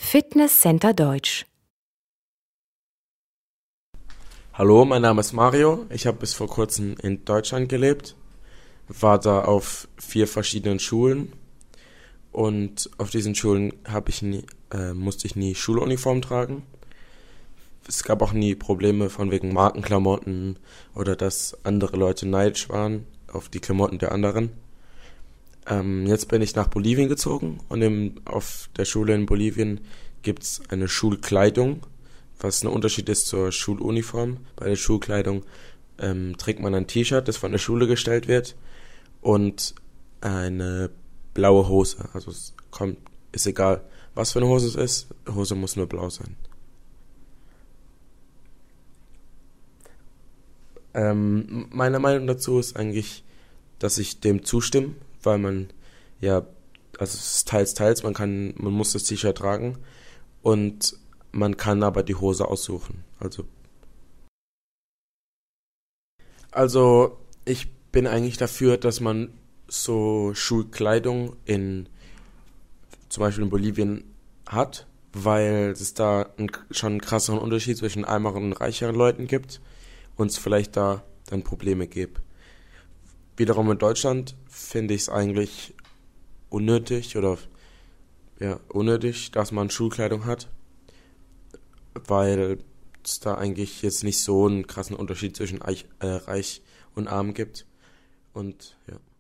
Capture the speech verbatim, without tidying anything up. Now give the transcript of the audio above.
Fitness Center Deutsch. Hallo, mein Name ist Mario. Ich habe bis vor kurzem in Deutschland gelebt, war da auf vier verschiedenen Schulen und auf diesen Schulen habe ich nie, äh, musste ich nie Schuluniform tragen. Es gab auch nie Probleme von wegen Markenklamotten oder dass andere Leute neidisch waren auf die Klamotten der anderen. Ähm, jetzt bin ich nach Bolivien gezogen und im, auf der Schule in Bolivien gibt es eine Schulkleidung, was ein Unterschied ist zur Schuluniform. Bei der Schulkleidung ähm, trägt man ein T-Shirt, das von der Schule gestellt wird, und eine blaue Hose. Also es kommt, ist egal, was für eine Hose es ist, die Hose muss nur blau sein. Ähm, meine Meinung dazu ist eigentlich, dass ich dem zustimme, weil man ja, also es ist teils, teils, man kann, man muss das T-Shirt tragen und man kann aber die Hose aussuchen. Also, also ich bin eigentlich dafür, dass man so Schulkleidung in, zum Beispiel in Bolivien hat, weil es da einen, schon einen krasseren Unterschied zwischen ärmeren und reicheren Leuten gibt und es vielleicht da dann Probleme gibt. Wiederum in Deutschland finde ich es eigentlich unnötig oder ja, unnötig, dass man Schulkleidung hat, weil es da eigentlich jetzt nicht so einen krassen Unterschied zwischen Eich, äh, reich und arm gibt. Und ja.